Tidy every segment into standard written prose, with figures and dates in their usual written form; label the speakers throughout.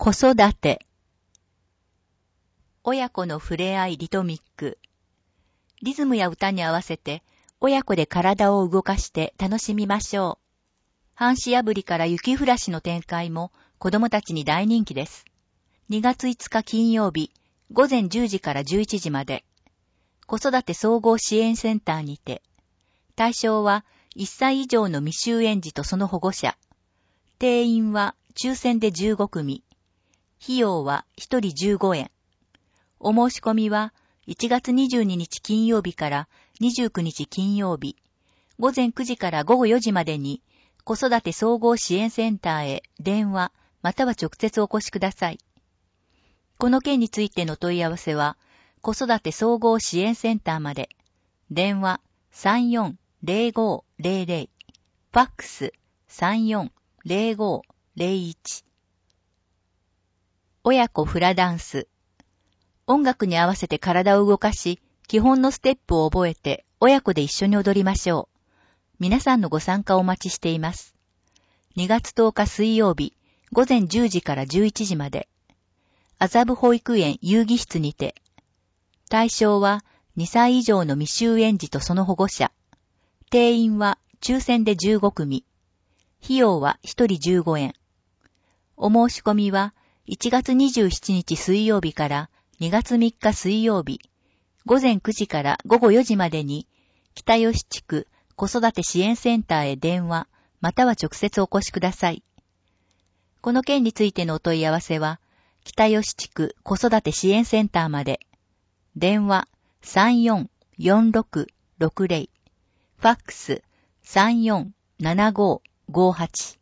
Speaker 1: 子育て。親子の触れ合いリトミック。リズムや歌に合わせて、親子で体を動かして楽しみましょう。半紙破りから雪降らしの展開も子供たちに大人気です。2月5日金曜日、午前10時から11時まで、子育て総合支援センターにて、対象は1歳以上の未就園児とその保護者。定員は抽選で15組。費用は1人15円。お申し込みは1月22日金曜日から29日金曜日、午前9時から午後4時までに子育て総合支援センターへ電話または直接お越しください。この件についての問い合わせは子育て総合支援センターまで。電話34-0500、ファックス34-0501。親子フラダンス。音楽に合わせて体を動かし、基本のステップを覚えて、親子で一緒に踊りましょう。皆さんのご参加をお待ちしています。2月10日水曜日、午前10時から11時まで、麻布保育園遊戯室にて、対象は2歳以上の未就園児とその保護者。定員は抽選で15組。費用は1人15円。お申し込みは1月27日水曜日から2月3日水曜日、午前9時から午後4時までに、北吉地区子育て支援センターへ電話、または直接お越しください。この件についてのお問い合わせは、北吉地区子育て支援センターまで。電話34-4660、ファックス34-7558。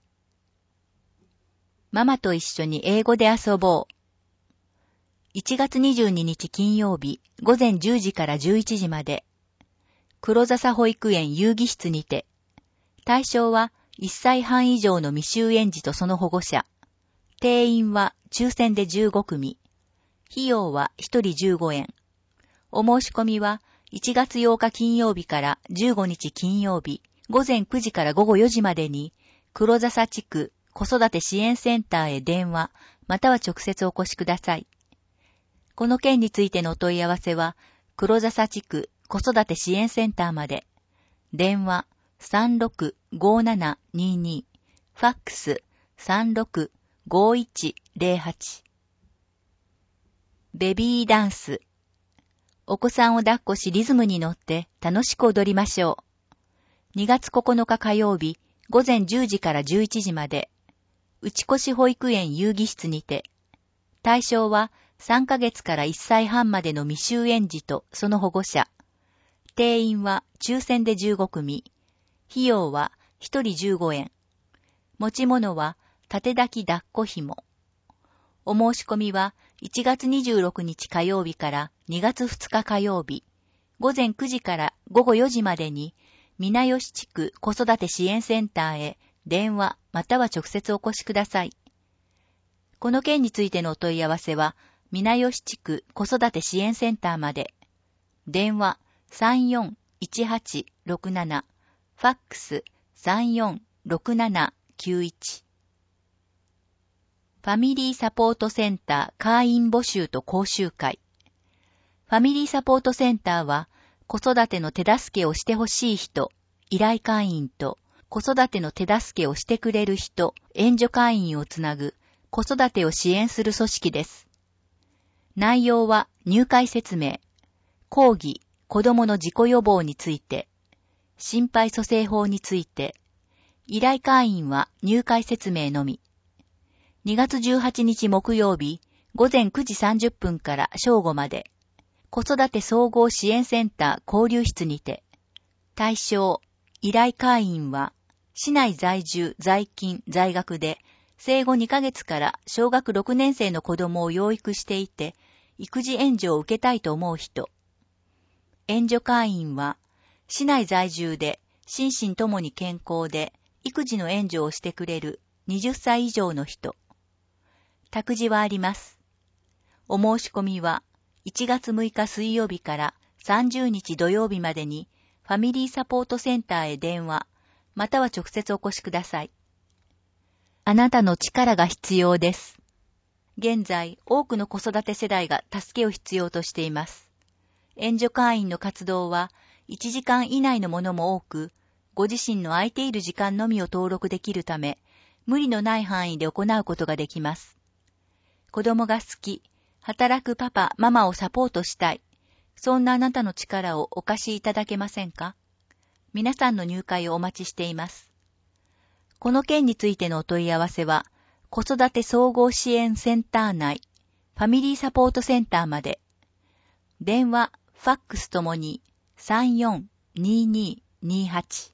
Speaker 1: ママと一緒に英語で遊ぼう。1月22日金曜日午前10時から11時まで、黒笹保育園遊戯室にて、対象は1歳半以上の未就園児とその保護者。定員は抽選で15組。費用は1人15円。お申し込みは1月8日金曜日から15日金曜日、午前9時から午後4時までに、黒笹地区子育て支援センターへ電話、または直接お越しください。この件についてのお問い合わせは、黒笹地区子育て支援センターまで。電話36-5722、ファックス36-5108。ベビーダンス。お子さんを抱っこしリズムに乗って楽しく踊りましょう。2月9日火曜日、午前10時から11時まで、内越保育園遊戯室にて、対象は3ヶ月から1歳半までの未就園児とその保護者。定員は抽選で15組。費用は1人15円。持ち物は縦抱き抱っこ紐。お申し込みは1月26日火曜日から2月2日火曜日、午前9時から午後4時までに、皆吉地区子育て支援センターへ電話または直接お越しください。この件についてのお問い合わせは、皆吉地区子育て支援センターまで。電話34-1867、ファックス34-6791。ファミリーサポートセンター会員募集と講習会。ファミリーサポートセンターは、子育ての手助けをしてほしい人、依頼会員と、子育ての手助けをしてくれる人、援助会員をつなぐ、子育てを支援する組織です。内容は入会説明、講義、子供の事故予防について、心肺蘇生法について、依頼会員は入会説明のみ。2月18日木曜日、午前9時30分から正午まで、子育て総合支援センター交流室にて、対象、依頼会員は、市内在住、在勤、在学で、生後2ヶ月から小学6年生の子供を養育していて、育児援助を受けたいと思う人。援助会員は、市内在住で、心身ともに健康で、育児の援助をしてくれる20歳以上の人。託児はあります。お申し込みは1月6日水曜日から30日土曜日までにファミリーサポートセンターへ電話、または直接お越しください。あなたの力が必要です。 現在、多くの子育て世代が助けを必要としています。援助会員の活動は、1時間以内のものも多く、ご自身の空いている時間のみを登録できるため、無理のない範囲で行うことができます。子供が好き、働くパパ、ママをサポートしたい。そんなあなたの力をお貸しいただけませんか？皆さんの入会をお待ちしています。この件についてのお問い合わせは、子育て総合支援センター内、ファミリーサポートセンターまで。電話、ファックスともに 342228